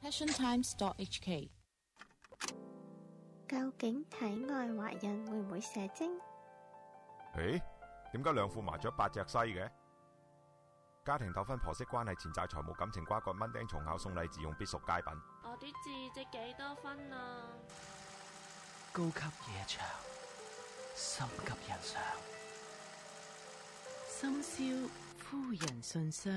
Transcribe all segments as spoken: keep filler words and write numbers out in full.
Passion Times dot H K。 究竟體外懷孕會唔會射精？ 誒，點解兩副麻雀八隻西嘅？家庭糾紛、婆媳關係、錢債、財務、感情瓜葛、蚊叮蟲咬、送禮自用必屬佳品。 我啲字值幾多分啊？ 高級夜場，心急人上。 深宵夫人信箱。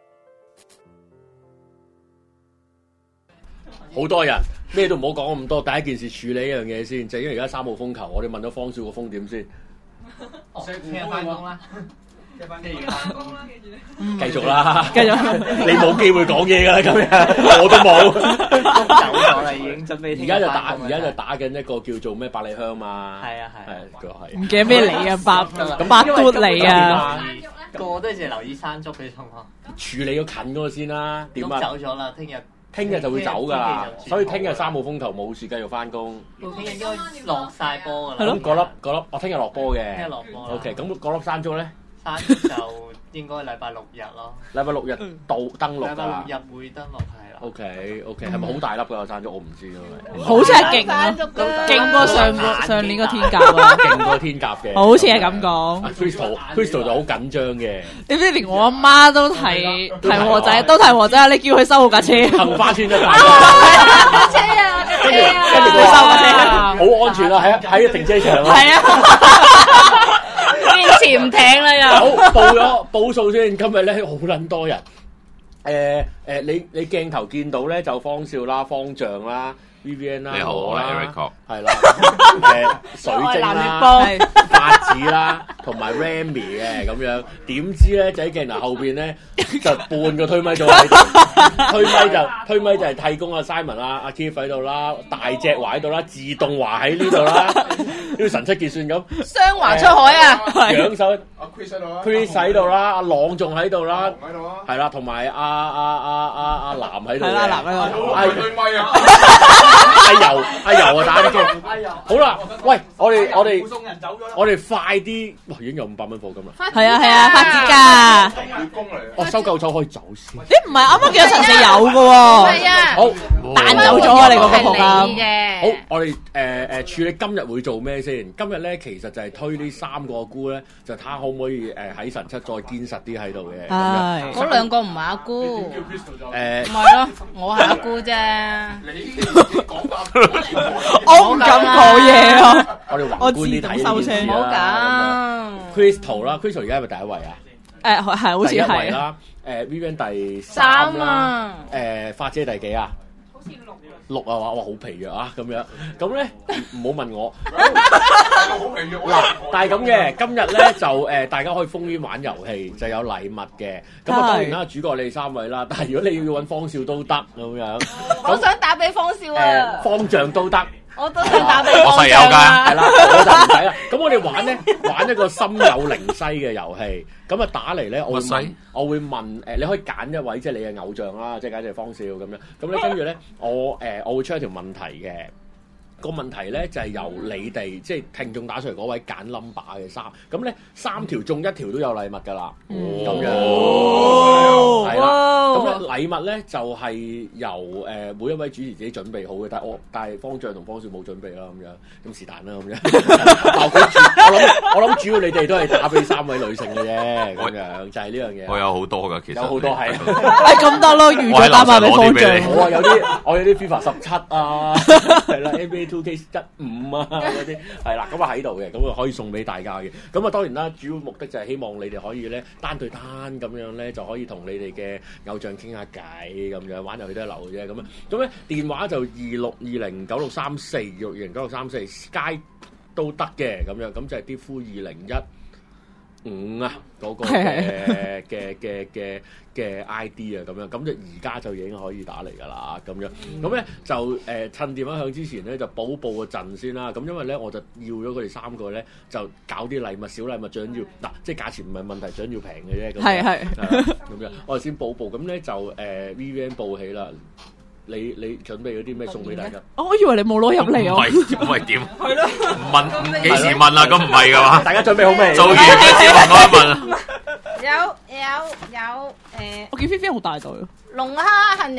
好多人咩都唔好講咁多，第一件事處理一樣嘢先，就係因為而家三號風球，我哋問咗方少個風點先。 哦，聽日翻工啦，聽日翻工啦，記住你。繼續啦， 繼續。 你冇機會講嘢㗎啦，今日我都冇。 走咗啦，已經準備。 而家就打，而家就打緊一個叫做咩百里香嘛。係啊係。係，佢係。 唔記得咩嚟啊，百百嘟嚟啊！ 個個都淨係留意山竹嘅同學。 處理咗近嗰個先啦，點啊？ 走咗啦，聽日。 聽日就會走㗎啦，所以聽日三號風球冇事，繼續翻工。 聽日應該落晒波㗎啦。 係咯，嗰粒嗰粒，我聽日落波嘅。 聽日落波啦。 O K，咁嗰粒山竹咧？ 山竹就應該禮拜六日咯。 禮拜六日到登陸㗎啦。 禮拜六日會登陸係啦。 O K O K，係咪好大粒㗎山竹？我唔知啊。 好似係勁啊，勁過上個上年個天鴿啊！ 勁過天鴿嘅。 好似係咁講。 Crystal Crystal 就好緊張嘅。 你知連我阿媽都提提和仔，都提和仔，你叫佢收好架車。 杏花村都大。 架車啊！ 跟住跟住佢收架車，好安全啊！喺喺停車場啊。係啊。 變潛艇啦又。 好，報咗報數先，今日咧好撚多人。誒誒，你你鏡頭見到咧就方少啦、方丈啦、V V N 啦， 你好，我係 Eric， 係啦，誒水晶啦、發子啦，同埋 Remy 嘅咁樣，點知咧就喺鏡頭後邊咧就半個推咪咗喺度，推咪就推咪就係替工阿 Simon 啦、阿 Keith 喺度啦，大隻華喺度啦，自動華喺呢度啦，好似神七結算咁， 雙華出海啊， 兩手阿 Chris 喺度啦 ，Chris 喺度啦，阿朗仲喺度啦，喺度啊，係啦，同埋阿阿阿阿阿南喺度，係啦，南喺度，係推咪啊！阿游阿游啊打機，好啦，喂，我哋我哋我哋快啲，哇，已經有五百蚊課金啦， 係啊係啊，發紙㗎， 哦，收夠咗可以走先， 你唔係啱啱見到陳四有嘅喎， 係啊， 好彈走咗啊你個課金， 好，我哋誒誒處理今日會做咩先？今日咧其實就係推呢三個姑咧，就睇下可唔可以誒喺神七再堅實啲喺度嘅， 係， 嗰兩個唔係阿姑， 誒， 唔係咯，我係阿姑啫。 我唔敢講嘢啊！ 我哋宏觀啲睇收聲， 唔好咁。 Crystal 啦 ，Crystal 而家係咪第一位啊？ 誒係好似係啦。誒 Vivian 第三啦啊。 誒花姐第幾啊？ 好似六六啊！哇哇好疲弱啊咁樣。咁咧唔好問我。好疲弱嗱，但係咁嘅，今日咧就誒大家可以烽煙玩遊戲，就有禮物嘅。咁啊當然啦，主角你哋三位啦，但係如果你要揾方少都得咁樣。 我想打俾方少啊。 方丈都得。 我都想打俾方我細友啊。 㗎。 係啦，我就唔使啦。咁我哋玩咧，玩一個心有靈犀嘅遊戲。咁啊打嚟咧，我會問，我會問誒，你可以揀一位即係你嘅偶像啦，即係假設方少咁樣。咁咧跟住咧，我誒我會出一條問題嘅。個問題咧就係由你哋即係聽眾打出嚟嗰位揀 number 嘅三，咁咧三條中一條都有禮物㗎啦，咁樣係啦。咁咧禮物咧就係由誒每一位主持自己準備好嘅，但係我但係方丈同方少冇準備啦，咁樣咁是但啦，咁樣。效果主我諗我諗主要你哋都係打俾三位女性嘅啫，咁樣就係呢樣嘢。 我有好多㗎，其實有好多係係咁多咯，預咗打埋俾方丈。 我有啲我有啲 FIFA 十七啊，係啦 N B A two K 一五啊嗰啲係啦，咁啊喺度嘅，咁啊可以送俾大家嘅。咁啊當然啦，主要目的就係希望你哋可以咧單對單咁樣咧，就可以同你哋嘅偶像傾下偈咁樣，玩遊戲都係流嘅啫。咁啊，咁咧電話就二六二零九六三四二六二零九六三四 Sky 都得嘅咁樣，咁就係啲夫二零一五啊嗰個嘅嘅嘅嘅嘅 I D 啊咁樣，咁就而家就已經可以打嚟㗎啦咁樣，咁咧就誒趁電話響之前咧就補報個陣先啦，咁因為咧我就要咗佢哋三個咧就搞啲禮物小禮物，最緊要嗱即係價錢唔係問題，最緊要平嘅啫， 係係咁樣，我哋先補報，咁咧就誒 V V N 報起啦。你你準備咗啲咩送俾大家？ 我以為你冇攞入嚟啊！ 唔係唔係點？係咯，唔問幾時問啊？咁唔係㗎嘛？ 大家準備好未？ 做完嘅先問我一問。 有有有誒， 我見菲菲好大隊。 龍蝦杏仁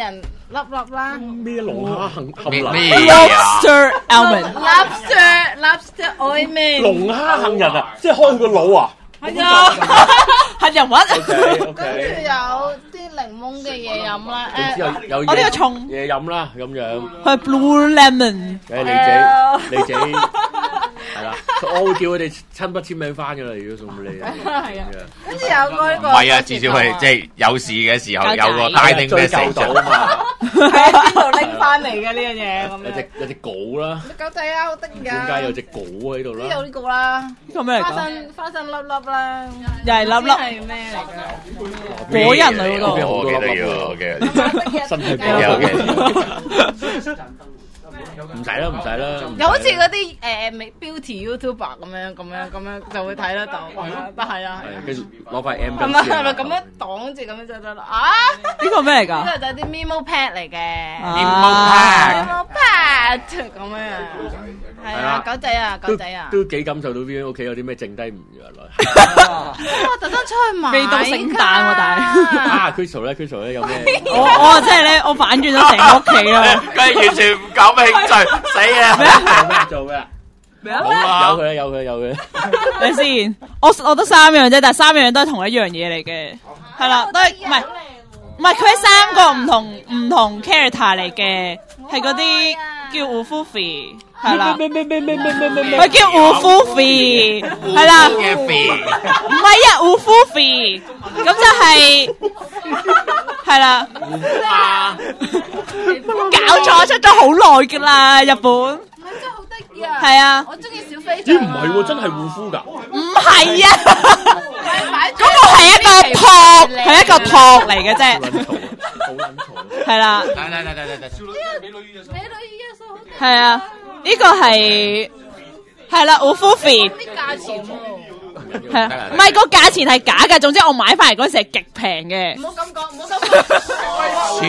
粒粒啦。 咩龍蝦杏杏仁？ 咩 Lobster almond。 Lobster lobster oil 咩？ 龍蝦杏仁啊，即係開佢個腦啊！ 係啊， 係人物。 O K O 跟住 K。 有啲檸檬嘅嘢飲啦。 總之有有我呢個重嘢飲啦，咁樣。 係 Blue Lemon。 誒你自己你自己係啦，我會叫佢哋親筆簽名翻㗎啦，如果送俾你。 係啊，跟住有嗰個。 唔係啊，至少係即係有事嘅時候有個 guiding message 啊嘛。 喺邊度拎翻嚟嘅呢樣嘢咁樣？ 有隻有隻稿啦。 狗仔啊，好得意㗎！ 點解有隻稿喺度啦？ 有呢個啦。 呢個咩嚟㗎？ 花生花生粒粒啦。 又係粒粒。 係咩嚟㗎？ 果仁嚟嗰度。 我記得要，我記得。 身體有嘅。 唔使啦，唔使啦。 又好似嗰啲誒 beauty YouTuber 咁樣咁樣咁樣就會睇得到，但係啊， 係跟住攞塊 M 係咪係咪咁樣擋住咁樣就得啦？啊！ 呢個咩嚟㗎？ 呢個就係啲 memo pad 嚟嘅 memo pad memo pad 咁樣，係啊，狗仔啊，狗仔啊， 都幾感受到邊屋企有啲咩剩低唔原來。 我特登出去買， 未到聖誕喎，但係啊 Crystal 咧 Crystal 咧有咩？ 我我即係咧，我反轉咗成個屋企啊！ 佢係完全唔搞興趣，死啊！ 做咩？ 咩啊？ 好啊， 有佢有佢有佢。 你先，我我得三樣啫，但係三樣都係同一樣嘢嚟嘅，係啦，都係唔係唔係佢係三個唔同唔同 character 嚟嘅，係嗰啲叫 Ufufi， 係啦， 咩咩咩咩咩咩咩咩？ 佢叫 Ufufi， 係啦， 嘅 f 唔係啊 Ufufi， 咁就係係啦，搞錯出咗好耐㗎啦，日本。係啊， 我中意小飛咦唔係喎，真係護膚㗎？ 唔係啊，嗰個係一個托，係一個托嚟嘅啫。 好撚嘈， 係啦， 嚟嚟嚟嚟嚟嚟， 美女與野獸好睇。 係啊，呢個係係啦 Ufufi， 啲價錢喎。 係啊，唔係個價錢係假嘅，總之我買翻嚟嗰陣時係極平嘅。 唔好咁講，唔好咁講。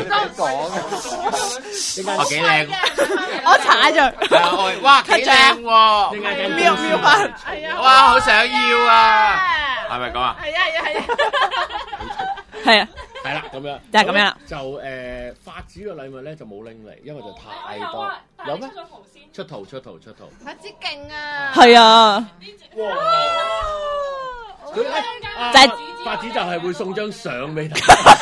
切，我幾靚， 我踩咗， 哇幾靚喎， 瞄瞄翻， 哇好想要啊，係咪咁啊？ 係啊係啊係啊。 係啊， 係啦咁樣， 就係咁樣啦。 就誒發子嘅禮物咧就冇拎嚟，因為就太多。有咩？出圖出圖出圖。 發子勁啊！ 係啊， 佢咧就係發子就係會送張相俾你。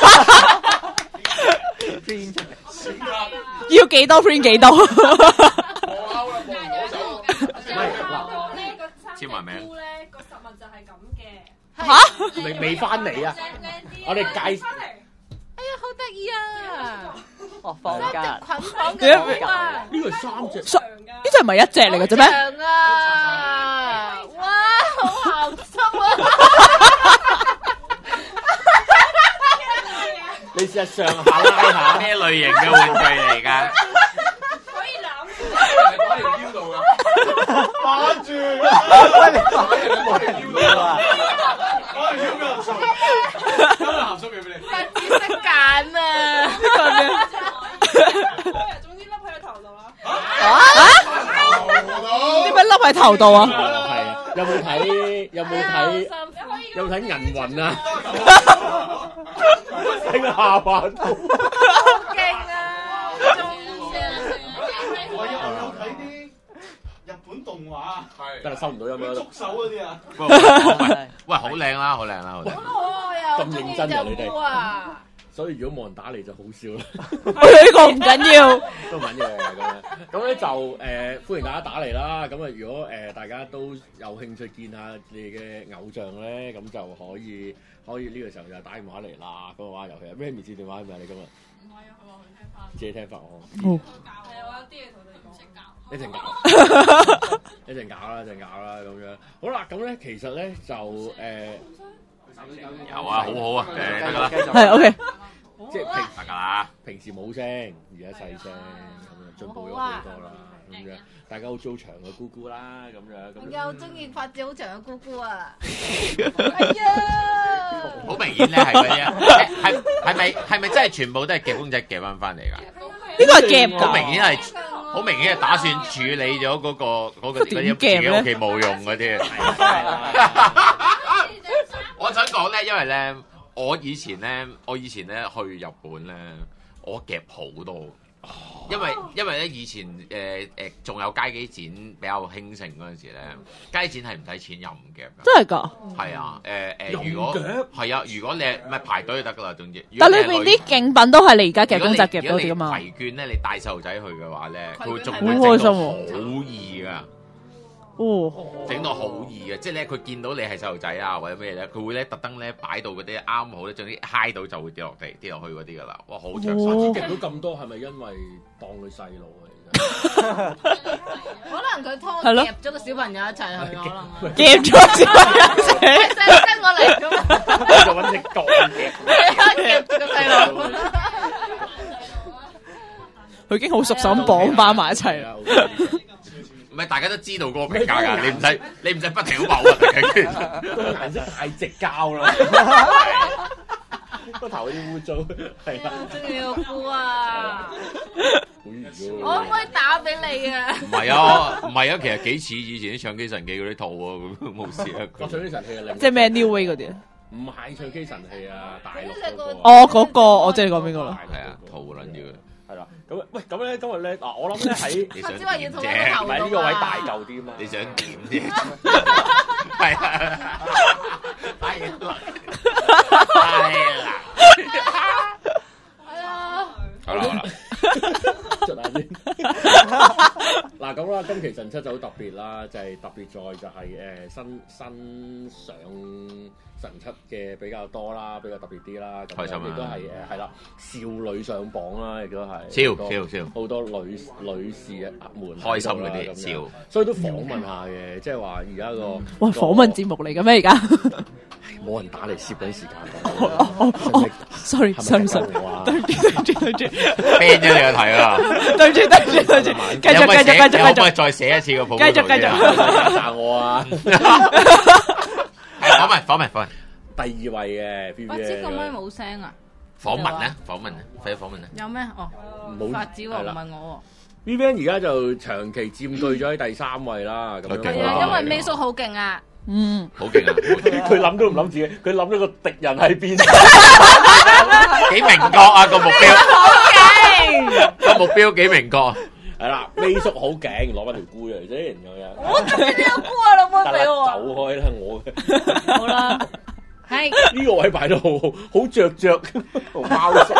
要幾多 print 幾多。 簽埋名。 吓？ 未未翻嚟啊！我哋介， 哎呀，好得意啊！ 哦，放假。 捆綁嘅啊！ 呢個係三隻， 呢隻唔係一隻嚟嘅啫咩？ 長啊！哇，好鹹濕啊！ 你試下上下拉下。 咩類型嘅玩具嚟㗎？ 可以攬住。 擺條腰度㗎。擺住。 喂，你擺人都冇人要啊！ 擺條腰俾人送，今日鹹濕嘢俾你。 發子識揀啊！ 總之笠喺個頭度啦。 啊？點解笠喺頭度啊？ 係啊，有冇睇？有冇睇？有冇睇銀魂啊？喺個下巴度。 好勁啊！中意啊！ 我有我有睇啲日本動畫，係真係收唔到音啦。 捉手嗰啲啊！ 喂喂，好靚啦，好靚啦，好靚。 咁認真啊你哋啊！ 所以如果冇人打嚟就好笑啦。 呢個唔緊要， 都唔緊要嘅咁樣。咁咧就誒、呃、歡迎大家打嚟啦。咁啊，如果誒、呃、大家都有興趣見下你哋嘅偶像咧，咁就可以可以呢個時候就打電話嚟啦。咁嘅話，尤其係 Remy 接電話係咪你今日？ 唔係啊，佢話佢聽翻。 自己聽翻我。 哦。 教係啊，我有啲嘢同你唔識教。 一陣搞，一陣搞啦，一陣搞啦，咁樣。好啦，咁咧其實咧就誒。呃有啊，好好啊，誒得㗎啦， 係 OK， 即係平得㗎啦。 平時冇聲，而家細聲，咁樣進步咗好多啦，咁樣大家好早長嘅姑姑啦，咁樣咁。 又中意發子好長嘅姑姑啊！哎呀， 好明顯咧係嗰啲啊，係係咪係咪真係全部都係夾公仔夾翻翻嚟㗎？ 呢個係夾㗎。 好明顯係，好明顯係打算處理咗嗰個嗰個嗰啲自己屋企冇用嗰啲。我想講咧，因為咧，我以前咧，我以前咧去日本咧， 我夾好多。因為因為咧以前誒誒仲有街機展比較興盛嗰陣時咧，街展係唔使錢任夾㗎。 真係㗎？ 係啊，誒誒，如果係啊，如果你唔係排隊就得㗎啦，總之。 但裏邊啲競品都係你而家夾公仔夾到啲㗎嘛？ 如果你攜眷咧，你帶細路仔去嘅話咧，佢會仲會好開心喎， 好易㗎。 哦， 整到好易嘅，即係咧佢見到你係細路仔啊或者咩咧，佢會咧特登咧擺到嗰啲啱好咧，總之揩到就會跌落地跌落去嗰啲㗎啦。哇，好着數！ 夾到咁多係咪因為當佢細路啊？ 可能佢拖夾咗個小朋友一齊去，可能夾咗小朋友一齊， 跟我嚟咁啊！ 就揾隻角夾， 夾住個細路。 佢已經好熟手咁綁翻埋一齊啦。 唔係大家都知道嗰個評價㗎，你唔使你唔使不停咁話啊！ 個顏色太直膠啦，個頭有啲污糟，係啦。 中意個菇啊！我可唔可以打俾你啊？ 唔係啊，唔係啊，其實幾似以前啲唱機神器嗰啲套喎，冇事啊。 個唱機神器係另即係咩 New Way 嗰啲啊？ 唔係唱機神器啊，大陸嗰個。 哦，嗰個我知你講邊個啦。 係啊，套撚住佢。 係啦，咁喂，咁咧今日咧嗱，我諗咧喺你想只話要同點我啫？ 唔係呢個位大嚿啲嘛？ 你想點啫？係啊，係啦，係啦， 係啊。 好啦好啦。 捽下先。嗱咁啦，今期神七就好特別啦，就係、是、特別在就係、是、誒、呃、新新上神七嘅比較多啦，比較特別啲啦。 開心啊！ 亦都係誒係啦，少女上榜啦，亦都係笑笑笑， 好多女女士啊們開心嗰啲笑， 所以都訪問下嘅，即係話而家個喂訪問節目嚟嘅咩而家？ 冇人打嚟攝緊時間。 哦哦，sorry sorry sorry，對唔住對唔住對唔住 ban 咗你個題啊！ 對唔住對唔住對唔住，繼續繼續繼續繼續， 可唔可以再寫一次個報告？ 繼續繼續， 讚我啊！ 訪問訪問訪問， 第二位嘅 B B 我知個咪冇聲啊！ 訪問咧訪問啊，快啲訪問啊！ 有咩？哦，發子喎，唔係我喎。 Vivian 而家就長期佔據咗喺第三位啦，咁樣係啊，因為 May 叔好勁啊！ 嗯， 好勁啊！ 佢諗都唔諗自己，佢諗咗個敵人喺邊， 幾明確啊個目標！ 好勁， 個目標幾明確。 係啦，May 叔好勁，攞翻條菇嚟先咁樣。 我中意呢個菇啊，老母俾我。 走開啦，我嘅。 好啦，係呢個位擺得好好，好着着，同貓叔。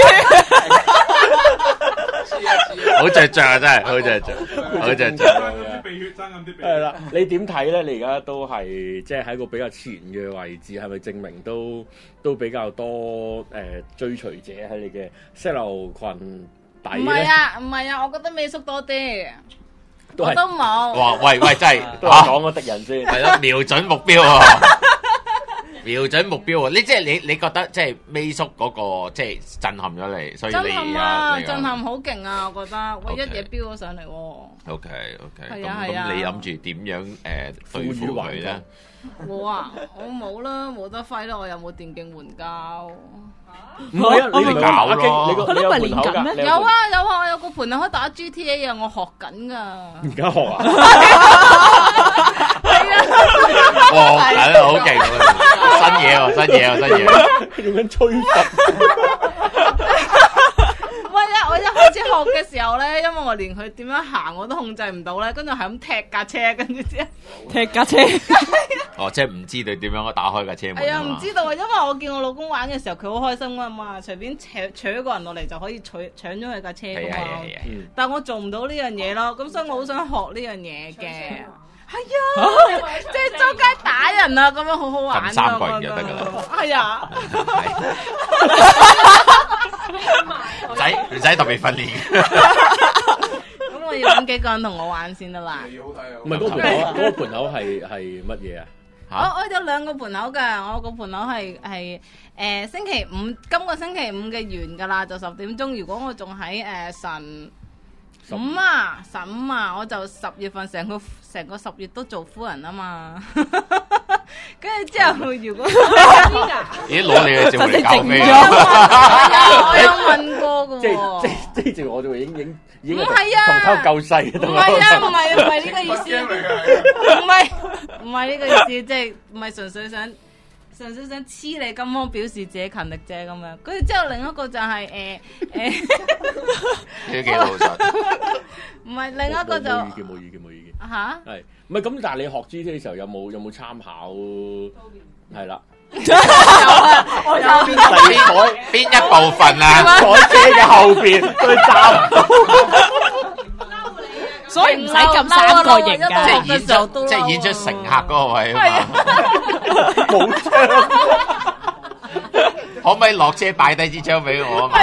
好着着啊！真係好着着，好着着。 啲鼻血爭咁啲鼻血。 係啦，你點睇咧？你而家都係即係喺個比較前嘅位置，係咪證明都都比較多誒、呃、追隨者喺你嘅石榴群底咧？ 唔係啊，唔係啊，我覺得美叔多啲， 都我都冇。 哇！喂喂，真係都係講個敵人先。 係咯，瞄準目標喎。瞄準目標喎！你即係你，你覺得即係 May 叔嗰個即係震撼咗你，所以你震撼啊！震撼好勁啊！我覺得，喂，一嘢飆咗上嚟喎。 O K O K， 係啊咁係啊咁你諗住點樣誒對付佢咧？ 我啊，我冇啦，冇得揮啦，我又冇電競援交。 唔係啊，你咪搞打機， 咯你個你有盤口㗎？ 有啊有啊，我有個盤口可以打 G T A 啊，我學緊㗎。 而家學啊？ 係啊， 哇，係好勁喎！新嘢喎，新嘢喎，新嘢。 用緊吹罰。 唔係啊！我一開始學嘅時候咧，因為我連佢點樣行我都控制唔到咧，跟住係咁踢架車，跟住之後踢架車。 哦，即係唔知道點樣打開架車門。 係啊，唔知道啊，因為我見我老公玩嘅時候，佢好開心啊嘛，隨便搶搶一個人落嚟就可以取搶咗佢架車㗎嘛。但係我做唔到呢樣嘢咯，咁所以我好想學呢樣嘢嘅。係啊，即係周街打人啊，咁樣好好玩啊！ 咁三個人就得㗎啦。 係啊。 唔使唔使特別訓練。 咁我要揾幾個人同我玩先得啦。 唔係嗰個盤口，嗰個盤口係係乜嘢啊？ 我我有兩個盤口㗎，我個盤口係係誒星期五，今個星期五嘅完㗎啦，就十點鐘。如果我仲喺誒神五啊十五啊，我就十月份成個成個十月都做夫人啊嘛。跟住之後，如果咦攞你嘅節目嚟搞咩？ 我有問過㗎喎。 即即即係我就已經已經已經唔係啊， 同溝夠細。 唔係啊，唔係唔係呢個意思。唔係唔係呢個意思，即係唔係純粹想純粹想黐你金芒，表示自己勤力啫咁樣。跟住之後另一個就係誒誒， 都幾老實。 唔係另一個就冇意見冇意見冇意見嚇， 係唔係咁？但係你學 G T A 嘅時候有冇有冇參考？係啦， 有啊，我有邊邊邊一部分啊？ 坐車嘅後邊佢揸唔到。 所以唔使撳三角形㗎， 即係演出，即係演出乘客嗰個位啊嘛。 冇槍， 可唔可以落車擺低支槍俾我啊嘛？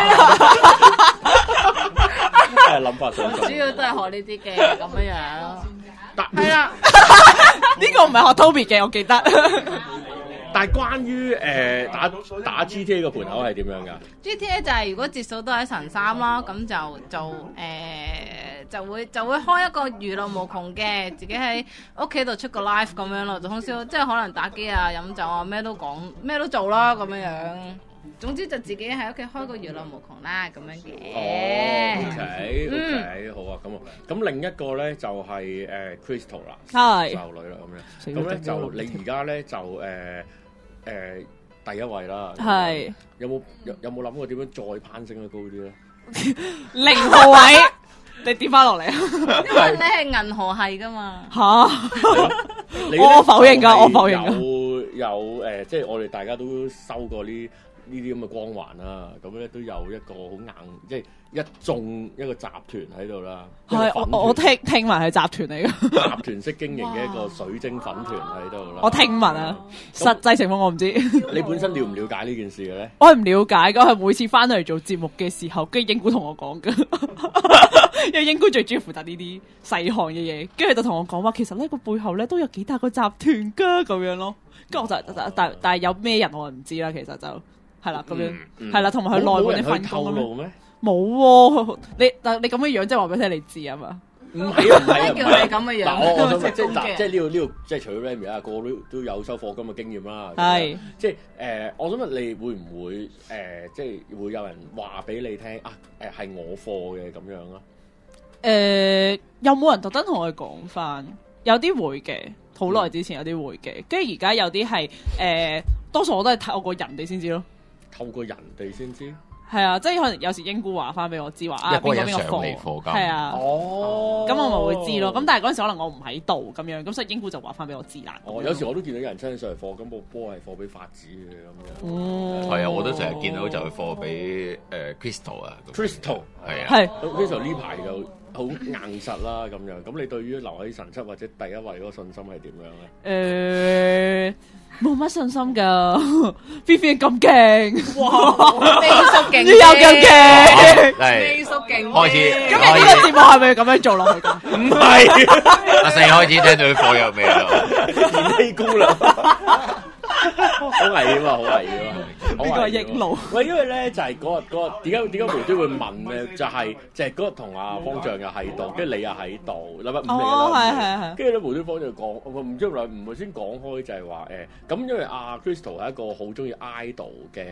係諗法上。 主要都係學呢啲嘅咁樣樣。係啦， 呢個唔係學 Toby 嘅，我記得。 但係關於誒、呃、打打 G T A 個盤口係點樣㗎 ？G T A 就係如果節數都喺神三啦，咁就就誒、呃、就會就會開一個娛樂無窮嘅，自己喺屋企度出個 live 咁樣咯，就通宵即係可能打機啊、飲酒啊，咩都講咩都做啦咁樣樣。總之就自己喺屋企開個娛樂無窮啦，咁樣嘅。 哦 ，OK OK，好啊，咁啊，咁另一個咧就係誒 Crystal 啦， 係少女啦咁樣。咁咧就你而家咧就誒誒第一位啦。 係。 有冇有有冇諗過點樣再攀升得高啲咧？ 零號位，你跌翻落嚟啊！ 因為你係銀河系噶嘛。 嚇！我否認㗎，我否認㗎。 有有誒，即係我哋大家都收過呢。呢啲咁嘅光環啦，咁咧都有一個好硬，即係一眾一個集團喺度啦。 係我我聽聽聞係集團嚟嘅， 集團式經營嘅一個水晶粉團喺度啦。 我聽聞啊，實際情況我唔知。 你本身了唔了解呢件事嘅咧？ 我係唔了解㗎，係每次翻到嚟做節目嘅時候，跟住英姑同我講㗎，因為英姑最主要負責呢啲細項嘅嘢，跟住就同我講話，其實咧個背後咧都有幾大個集團㗎咁樣咯。跟住我就但但係有咩人我唔知啦，其實就。係啦，咁樣係啦，同埋佢內部啲分工咁樣。冇喎，你但你咁嘅樣，即係話俾你聽，你知啊嘛？ 唔係啊，唔係啊， 叫你咁嘅樣。 嗱，我我想問，即係嗱，即係呢度呢度，即係除咗 Remy 啊，個個都都有收課金嘅經驗啦。係，即係誒，我想問你會唔會誒，即係會有人話俾你聽啊？誒，係我課嘅咁樣啊？ 誒，有冇人特登同我講翻？有啲會嘅，好耐之前有啲會嘅，跟住而家有啲係誒，多數我都係透過人哋先知咯。 透過人哋先知， 係啊，即係可能有時英姑話翻俾我知話啊，邊個邊個課，係啊， 哦， 咁我咪會知咯。咁但係嗰陣時可能我唔喺度咁樣，咁所以英姑就話翻俾我知啦。 哦，有時我都見到有人親上嚟課，咁部波係課俾法子嘅咁樣。 哦， 係啊，我都成日見到就係課俾誒 Crystal 啊 ，Crystal 係啊， 係 Crystal 呢排就好硬實啦咁樣。咁你對於留喺神七或者第一位嗰個信心係點樣咧？誒。冇乜信心噶 ，Vivian 咁勁， 哇，秘叔勁， 又咁勁， 秘叔勁， 開始。 咁你呢個節目係咪要咁樣做落去㗎？ 唔係， 阿四開始聽到啲課有味啦， 燃氣姑娘，好危險啊！好危險啊！ 呢個係逆路。 喂，因為咧就係嗰日嗰日點解點解無端會問咧？就係就係嗰日同阿方丈又喺度，跟住你又喺度，禮拜五嚟啦。 哦，係係係。 跟住咧無端方就講，我唔知唔係唔係先講開，就係話誒咁，因為阿 Crystal 係一個好中意 idol 嘅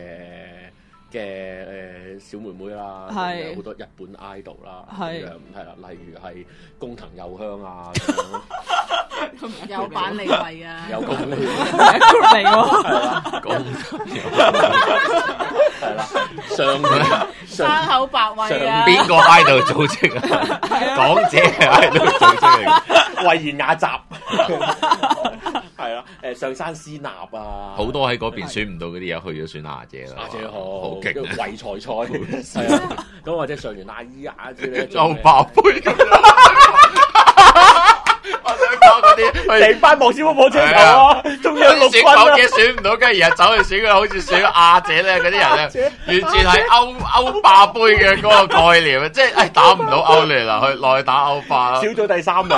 嘅誒小妹妹啦，有好多日本 idol 啦，咁樣係啦，例如係工藤祐香啊， 有板利惠啊， 有工利嚟喎， 係啦，工係啦，上山口百惠啊， 邊個 idol 組織啊？港姐係 idol 組織嚟， 慧妍雅集。係啦，誒上山絲納啊， 好多喺嗰邊選唔到嗰啲嘢，去咗選亞姐啦。 亞姐好， 好勁， 圍財賽係啊，咁或者上完阿姨啊之類， 周爆杯咁樣。我想講嗰啲， 成班莫師傅冇車頭啊，中央陸軍啊， 選港姐選唔到，跟住然後走去選佢，好似選亞姐咧嗰啲人咧，完全係歐歐霸杯嘅嗰個概念啊，即係誒打唔到歐聯啦，去落去打歐霸啦， 小組第三名。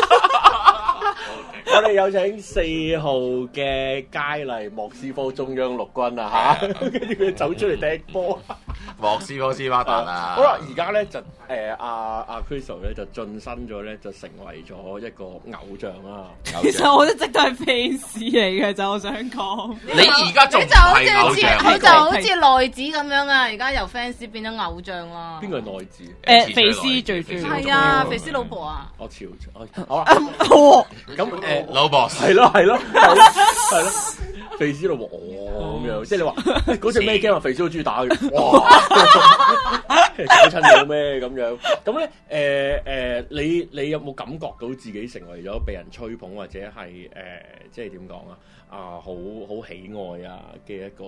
我哋有請四號嘅佳麗莫斯科中央陸軍啊嚇，跟住佢走出嚟踢波。 莫斯科斯巴達啊！ 好啦，而家咧就誒阿阿 Crystal 咧就晉身咗咧，就成為咗一個偶像啦。 其實我一直都係 fans 嚟嘅，就我想講。 你而家仲唔係偶像？ 佢就好似內子咁樣啊！而家由 fans 變咗偶像啦。 邊個係內子？ 誒肥師最中意。 係啊，肥師老婆啊！ 我潮好啦，咁誒老婆係咯係咯係咯。 肥豬佬哦咁樣，即係你話嗰隻咩 game 啊？肥豬佬中意打嘅，哇！搞親到咩咁樣？咁咧誒誒，你你有冇感覺到自己成為咗被人吹捧或者係誒、呃、即係點講啊？啊，好好喜愛啊嘅一個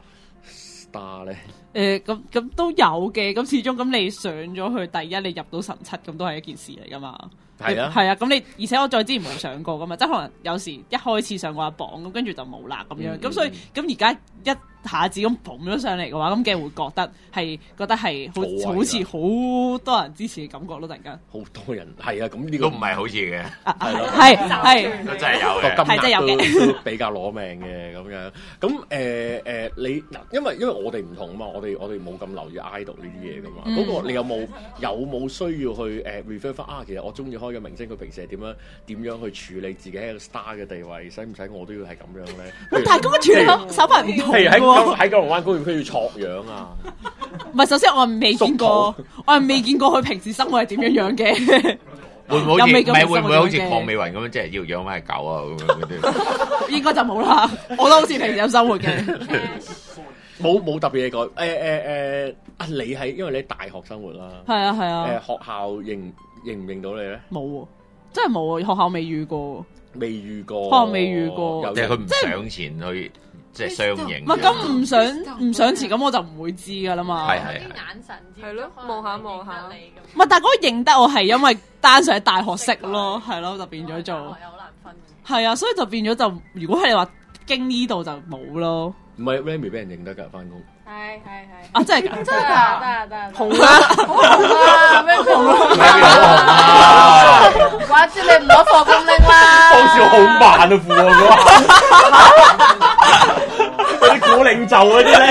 star 咧？ 誒咁咁都有嘅，咁始終咁你上咗去第一，你入到神七，咁都係一件事嚟噶嘛。 係啊， 係啊，咁你而且我再之前冇上過噶嘛，即係可能有時一開始上過一榜咁，跟住就冇啦咁樣，咁、嗯、所以咁而家一下子咁捧咗上嚟嘅話，咁嘅會覺得係覺得係好好似好多人支持嘅感覺咯，突然間。 好多人係啊，咁呢個都唔係好似嘅， 係咯，係係都真係有嘅， 係真係有嘅， 都比較攞命嘅咁樣。咁誒誒，你嗱，因為因為我哋唔同啊嘛，我哋我哋冇咁留意 idol 呢啲嘢噶嘛。嗰、嗯、個你有冇有冇需要去誒、uh, refer 翻啊？其實我中意開嘅明星，佢平時係點樣點樣去處理自己喺個 star 嘅地位？使唔使我都要係咁樣咧？ 但係咁嘅處理手法唔同喎。 喺喺九龍灣公園區要錯樣啊！ 唔係，首先我未見過，我係未見過佢平時生活係點樣樣嘅。 會唔會好似唔係會唔會好似鄺美雲咁樣，即係要養翻隻狗啊咁樣嗰啲？ 應該就冇啦，我都好似平時有生活嘅。 冇冇特別嘢講。誒誒誒，啊你係因為你喺大學生活啦。 係啊係啊。 誒學校認認唔認到你咧？ 冇喎，真係冇喎，學校未遇過。 未遇過。 學校未遇過。 即係佢唔上前去。即係相認， 唔係咁唔想唔上前咁我就唔會知噶啦嘛。 係係眼神係咯，望下望下你咁。 唔係，但係嗰個認得我係因為單純喺大學識咯，係咯，就變咗做。 好難分。 係啊，所以就變咗就，如果係你話經呢度就冇咯。 唔係 Remy 俾人認得㗎，翻工。 係係係。 啊，真係㗎， 真係得啊得啊。 紅啊！ 好紅啊！咩紅啊？ 話知你唔攞貨咁拎啦。 當時好慢啊，副我嗰啲古領袖嗰啲咧，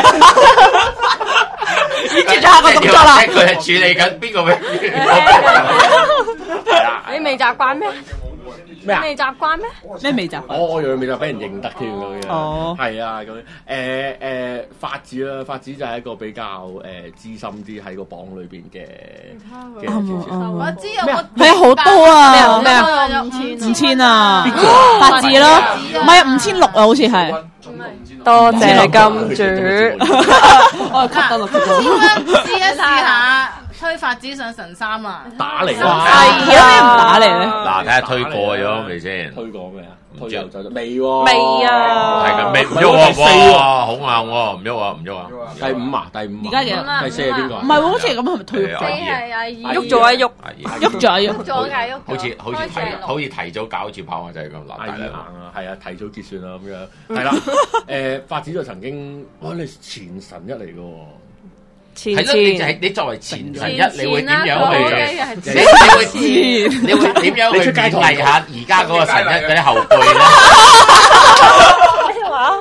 已經下個動作啦。 佢係處理緊邊個嘅？ 你未習慣咩？ 咩啊？ 未習慣咩？ 咩未習慣？ 我我以為未習俾人認得添咁樣。 哦， 係啊，咁樣誒誒，法子啦，法子就係一個比較誒資深啲喺個榜裏邊嘅嘅。 我知有個係啊，好多啊， 咩啊？五千五千啊，法子咯，唔係啊，五千六啊，好似係。 多謝金主， 我吸得落去。 試一試下推發子上神三啊！ 打嚟啊！係有咩唔打嚟咧？ 嗱，睇下推過咗未先？ 推過未啊？推又就未喎。 未啊！ 係咁未？唔喐喎！哇，好硬喎！唔喐啊！唔喐啊！ 第五啊！第五。 而家嘅第四係邊個？ 唔係喎，好似係咁，係咪推咗？ 四係阿姨喐咗一喐， 喐咗一喐。 喐咗㗎，喐。 好似好似提好似提早搞住跑馬仔咁難大啦。 啊，係啊，提早結算啊咁樣。係啦，誒發子就曾經，哇！你前神一嚟嘅喎。 係咯，你就係你作為前神一，你會點樣去？你會你會點樣去勉勵下而家嗰個神一嗰啲後輩咧？ 咩話？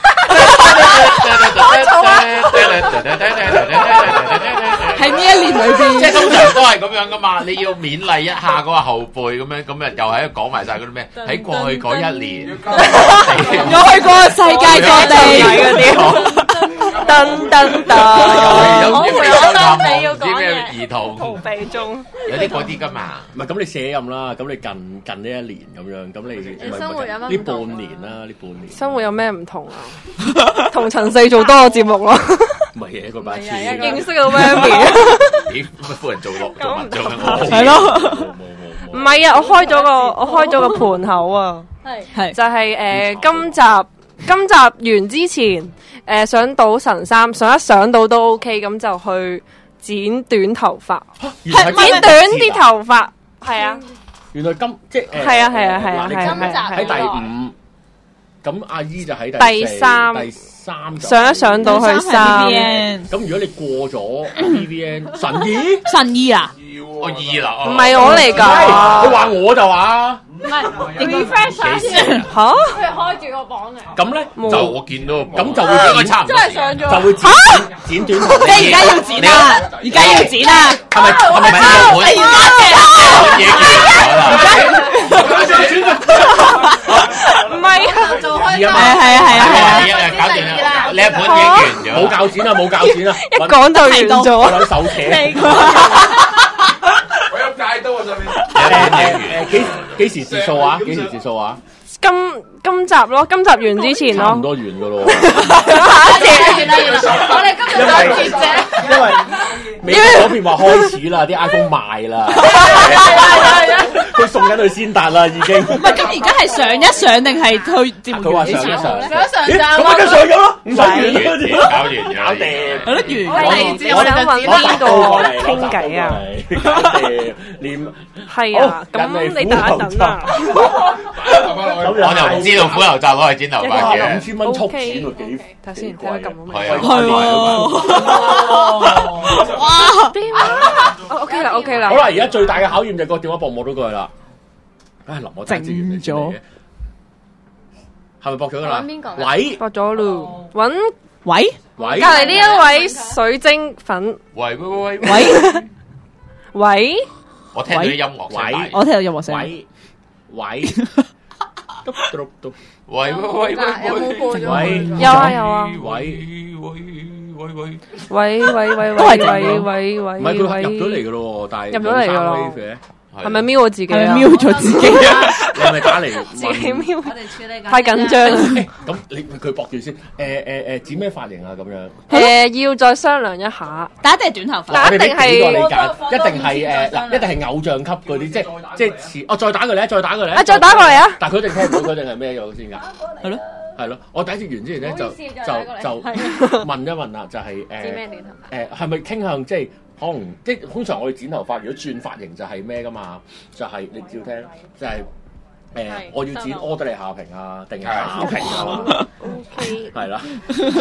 喺呢一年裏邊， 即係通常都係咁樣噶嘛。你要勉勵一下嗰個後輩咁樣，咁啊又喺度講埋晒嗰啲咩？喺過去嗰一年， 我去過世界各地嗰啲。噔噔噔， 我會有單尾要講啲咩嘅， 兒童逃避中， 有啲嗰啲噶嘛。 唔係咁你卸任啦，咁你近近呢一年咁樣，咁你你生活有乜呢唔同啊半年啦，呢半年生活有咩唔同啊？同陳四做多個節目咯， 唔係嘅，佢把次認識到 Remy， 咦？乜夫人做落做文做緊係咯， 冇冇冇， 唔係啊！我開咗個我開咗個盤口啊， 係係就係誒今集今集完之前。誒想到神三，上一上到都 OK，咁就去剪短頭髮，剪短啲頭髮，係啊。 原來今即係誒， 係啊係啊係啊係啊， 喺第五，咁阿姨就喺第三， 第三上一上到去三。 咁如果你過咗 P V N 神醫， 神醫啊， 我二啦， 唔係我嚟㗎， 佢話我就話。 唔係 refresh 下先嚇，佢開住個榜嚟。 咁咧就我見到咁就會差唔多， 真係上咗， 就會剪剪短頭。 即係而家要剪啦，而家要剪啦， 係咪係咪呢個本唔係啊，做開係啊係啊係啊係啊，搞掂啦，呢一盤已經完咗， 冇鉸剪啊冇鉸剪啊， 一講就完咗， 攞手扯。 我有戒刀啊上面。 誒誒幾幾時截數啊？幾時截數啊？ 今今集咯，今集完之前咯， 差唔多完噶咯。 下一節我哋今日就結啫， 因為美國嗰邊話開始啦，啲 iPhone 賣啦，佢送緊去先達啦，已經。 唔係咁，而家係上一上定係去節目完之前？ 上一上， 上一上咦咁咪跟上咗咯，唔使完搞完搞掂， 係咯完。 我想揾邊個傾偈啊？ 搞掂，連係啊，咁你等一等啊。 我就唔知道虎頭罩攞嚟剪頭髮嘅， 五千蚊速剪喎，幾睇先，睇下撳咗未？ 係係哇 ！OK 啦，OK 啦。 好啦，而家最大嘅考驗就係個電話駁冇到過去啦。唉，臨我靜咗， 係咪駁咗噶啦？ 邊個？ 喂， 駁咗咯，揾喂喂， 隔離呢一位水晶粉。 喂喂喂喂喂， 我聽到啲音樂聲大， 我聽到音樂聲。 喂喂，嘟嘟嘟， 喂喂喂有冇播咗？ 喂， 有啊有啊。 喂喂喂喂， 喂喂喂喂喂喂喂， 唔係佢入咗嚟嘅咯，但係入咗嚟㗎咯冇三 wave 嘅係咪瞄我自己啊？ 瞄咗自己啊！ 你係咪打嚟自己瞄， 我哋處理緊。 太緊張啦。 咁你佢駁住先。誒誒誒，剪咩髮型啊？咁樣誒，要再商量一下。 但一定係短頭髮。 但一定係你揀，一定係誒嗱，一定係偶像級嗰啲，即係即係似哦，再打佢嚟，再打佢嚟。 啊，再打過嚟啊！ 但係佢一定聽唔到，佢一定係咩咗先㗎？ 係咯。 係咯，我第一次完之前咧就就就問一問啦，就係誒誒係咪傾向即係可能即係通常我哋剪頭髮，如果轉髮型就係咩噶嘛？就係你照聽，就係誒我要剪柯德莉夏萍啊，定係夏萍啊 ？OK， 係啦，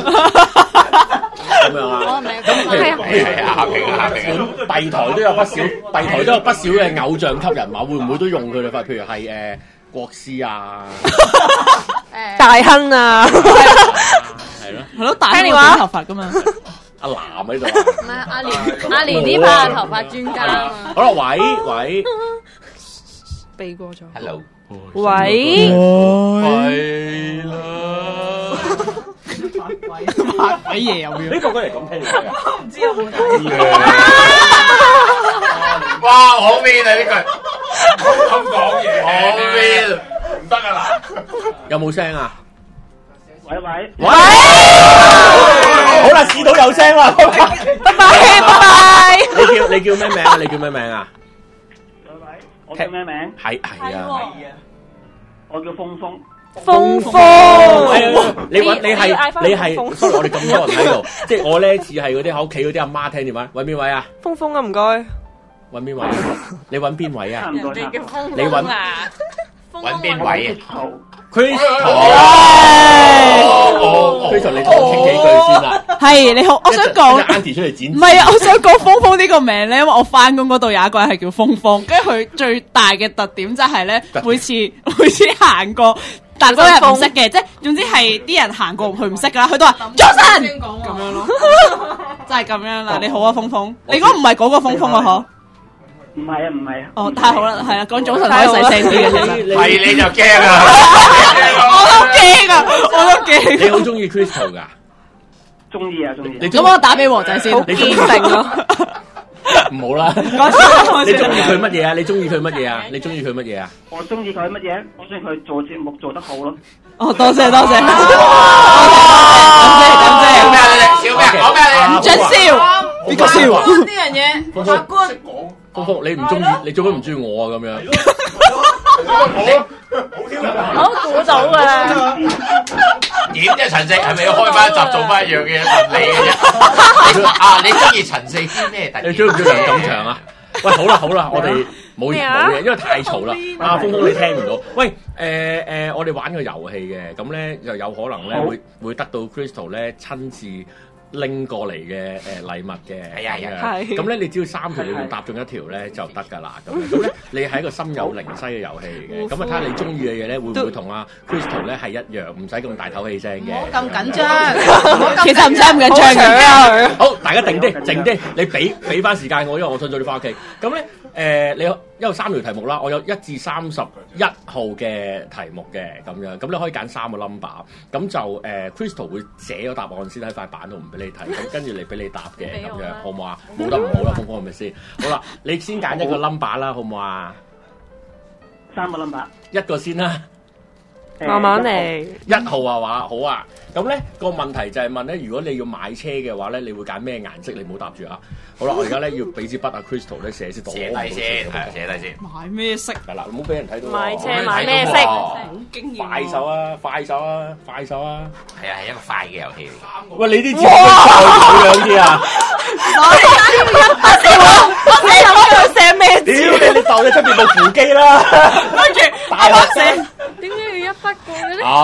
咁樣啊？咁譬如係係夏萍啊夏萍啊， 第台都有不少，第台都有不少嘅偶像級人馬，會唔會都用佢哋髮？譬如係誒國師啊。 大亨啊， 係咯， 係咯，大亨短頭髮噶嘛。 阿南喺度， 唔係阿蓮，阿蓮呢排係頭髮專家啊嘛。 好啦，喂喂， 避過咗。 Hello， 喂， 喂啦， 鬼嘢又要呢個佢嚟咁聽嘅， 唔知有冇睇？ 哇，好 man 啊呢句，咁講嘢，好 man，唔得啊嗱， 有冇聲啊？ 喂喂喂，好啦，試到有聲啦，拜拜拜拜。 你叫你叫咩名啊？你叫咩名啊？ 喂喂，我叫咩名？ 係係啊， 我叫峰峰。 峰峰， 你揾你係你係，sorry，我哋咁多人喺度，即係我咧似係嗰啲喺屋企嗰啲阿媽聽電話，揾邊位啊？ 峰峰啊，唔該。 揾邊位？你揾邊位啊？ 差唔多差唔多。 你揾揾邊位啊？ Crystal，哦，Crystal，你同我傾幾句先啦。 係你好，我想講 Auntie 出嚟剪。 唔係啊，我想講峰峰呢個名咧，因為我翻工嗰度有一個人係叫峰峰，跟住佢最大嘅特點就係咧，每次每次行過，但嗰人唔識嘅，即係總之係啲人行過佢唔識噶啦，佢都話早晨咁樣咯，就係咁樣啦。你好啊，峰峰，你嗰唔係嗰個峰峰啊？嗬？ 唔係啊，唔係啊。 哦，太好啦，係啊，講早晨可以細聲啲嘅，其實係你就驚啊！ 我都驚啊，我都驚。 你好中意 Crystal 噶？ 中意啊，中意。 咁我打俾和仔先， 好堅定咯。 唔好啦， 講錯你中意佢乜嘢啊？你中意佢乜嘢啊？你中意佢乜嘢啊？ 我中意佢乜嘢？我中意佢做節目做得好咯。 哦，多謝多謝，感謝感謝。 笑咩啊你？笑咩？講咩啊你？ 唔准笑，邊個笑？ 呢樣嘢，法官。 峰峰，你唔中意，你做乜唔中意我啊？咁樣， 我估到噶啦。 點啫？陳四係咪要開翻一集做翻一樣嘅嘢問你嘅啫？啊，你中意陳四啲咩特點？ 你中唔中意咁長啊？喂，好啦好啦，我哋冇嘢冇嘢，因為太嘈啦。啊，峰峰你聽唔到？喂，誒誒，我哋玩個遊戲嘅，咁咧就有可能咧會會得到 Crystal 咧親自拎過嚟嘅誒禮物嘅， 係啊係啊， 咁咧你只要三條裏面答中一條咧就得㗎啦。咁咁咧你係一個心有靈犀嘅遊戲嚟嘅，咁啊睇下你中意嘅嘢咧會唔會同阿 Crystal 咧係一樣，唔使咁大口氣聲嘅。 唔好咁緊張， 其實唔使咁緊張嘅。 好，大家定啲，靜啲，你俾俾翻時間我，因為我想早啲翻屋企。咁咧誒，你因為三條題目啦，我有一至三十一號嘅題目嘅咁樣，咁你可以揀三個 number，咁就誒、呃、Crystal 會寫咗答案先喺塊板度唔俾你睇，咁跟住嚟俾你答嘅咁樣，好唔好啊？冇得唔好啦，峰峰係咪先？好啦，你先揀一個 number 啦，好唔好啊？ 三個 number， 一個先啦。 慢慢嚟。 一號係嘛？好啊。咁咧個問題就係問咧，如果你要買車嘅話咧，你會揀咩顏色？你唔好答住啊！好啦，我而家咧要俾支筆啊 Crystal 咧寫先， 寫低先，係寫低先。 買咩色？ 係啦，唔好俾人睇到。 買車買咩色？ 好經驗。 快手啊！快手啊！快手啊！ 係啊，係一個快嘅遊戲嚟。 喂，你啲字好樣啲啊！ 我寫諗住寫咩字？ 屌你！你就喺出邊部扶機啦！ 跟住大學寫。 點解要一筆過嘅咧？ 哦，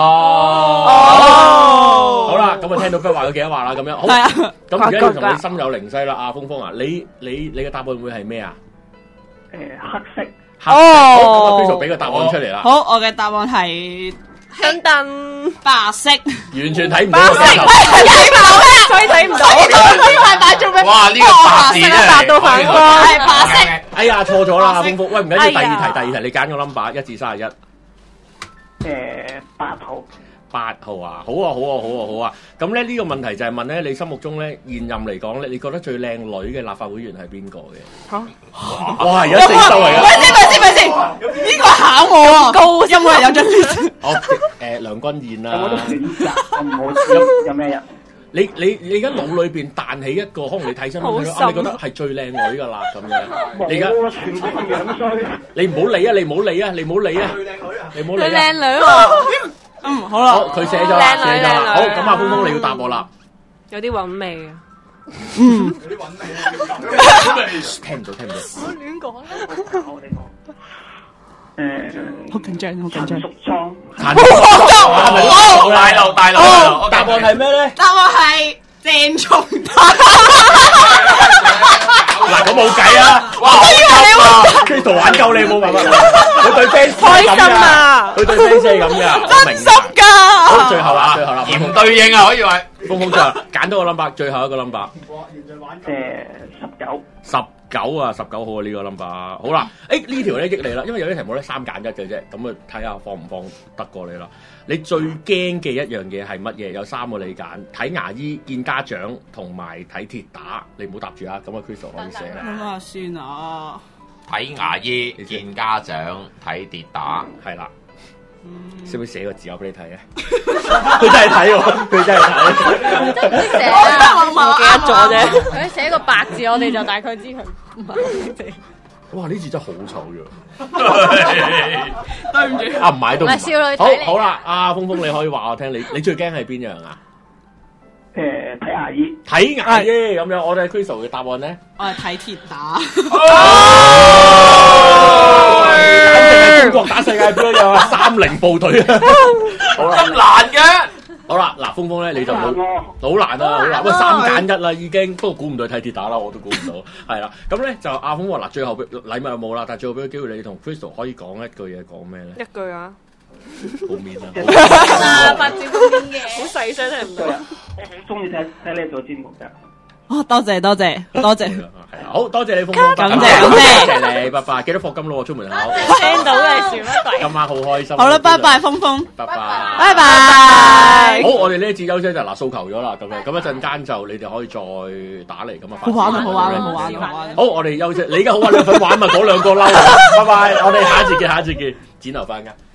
好啦，咁啊聽到筆畫佢幾多畫啦，咁樣好。咁而家要同你心有靈犀啦，阿峰峰啊，你你你嘅答案會係咩啊？ 誒，黑色。 哦，好，咁啊 Crystal 俾個答案出嚟啦。 好，我嘅答案係噔噔白色， 完全睇唔到。 白色，睇唔到咩？所以睇唔到。 呢塊擺做咩？ 哇！呢個白字咧， 白到反光， 係白色。 哎呀，錯咗啦，阿峰峰。喂，唔緊要，第二題，第二題，你揀個 number 一至三十一。 誒，八號。 八號啊，好啊，好啊，好啊，好啊！咁咧呢個問題就係問咧，你心目中咧現任嚟講咧，你覺得最靚女嘅立法會議員係邊個嘅？ 嚇！ 哇！而家四收嚟㗎。 咪先咪先咪先，呢個考我啊！高有冇人有張 list？ 好誒，梁君彥啦。 有冇得選擇？我唔好知有咩人。 你你你而家腦裏邊彈起一個，可能你睇新聞睇到啊，你覺得係最靚女㗎啦咁樣。你而家全部係樣衰。 你唔好理啊！你唔好理啊！你唔好理啊！ 最靚女啊！ 你唔好理啊！ 靚女喎。 嗯，好啦。 好，佢寫咗啦，寫咗啦。好，咁阿峰峰你要答我啦。 有啲韻味啊。 嗯。 有啲韻味啊！ 聽唔到，聽唔到。 唔好亂講啦。 我哋講。誒， 好緊張，好緊張。 陳淑莊。 陳淑莊係咪？ 大路大路。 答案係咩咧？ 答案係鄭松泰。 嗱，咁冇計啊！哇，我以為你會Crystal玩夠你冇辦法，佢對 fans 開心啊！ 佢對 fans 係咁噶， 真心㗎。 好，最後啦，最後啦， 嚴對應啊，可以話。 峰峰最後揀到個 number，最後一個 number。 誒，十九。 十九啊，十九號啊呢個 number。好啦，誒呢條咧益你啦，因為有啲題目咧三揀一嘅啫，咁啊睇下放唔放得過你啦。你最驚嘅一樣嘢係乜嘢？有三個你揀，睇牙醫、見家長同埋睇鐵打。你唔好答住啊，咁啊 Crystal 可以寫啦。 諗下先啊。 睇牙醫、見家長、睇跌打， 係啦。識唔識寫個字我俾你睇啊？佢真係睇喎，佢真係睇。 寫啊！唔記得咗啫。佢寫個白字，我哋就大概知佢唔係字。 哇！呢字真係好醜啫。 對唔住。 啊唔買都唔買。 唔係少女睇嚟。 好好啦，阿峰峰你可以話我聽，你你最驚係邊樣啊？ 誒，睇牙醫。 睇牙醫咁樣，我哋 Crystal 嘅答案咧？ 我係睇鐵打。 簡直係中國打世界盃一樣啊！三零部隊啊！好啦， 咁難嘅。 好啦，嗱，峰峰咧你就冇好難啊，好難。喂，三揀一啦已經，不過估唔到睇鐵打啦，我都估唔到。係啦，咁咧就阿峰話嗱，最後禮物又冇啦，但係最後俾個機會你同 Crystal 可以講一句嘢，講咩咧？ 一句啊！ 好面啊！ 發展好面嘅，好細聲聽唔到。 我好中意睇睇你做節目㗎。 哦，多謝多謝多謝。 係啊，好多謝你峰峰， 感謝感謝， 多謝你，拜拜，記得課金咯，出門口。 聽到嘅笑乜鬼？ 今晚好開心。 好啦，拜拜，峰峰。 拜拜， 拜拜。 好，我哋呢一節休息就嗱訴求咗啦，咁樣咁一陣間就你哋可以再打嚟咁啊。 好玩啊！好玩啊！好玩啊！好玩。 好，我哋休息。你而家好玩，你份玩咪嗰兩個嬲。拜拜，我哋下一節見，下一節見，剪頭髮㗎。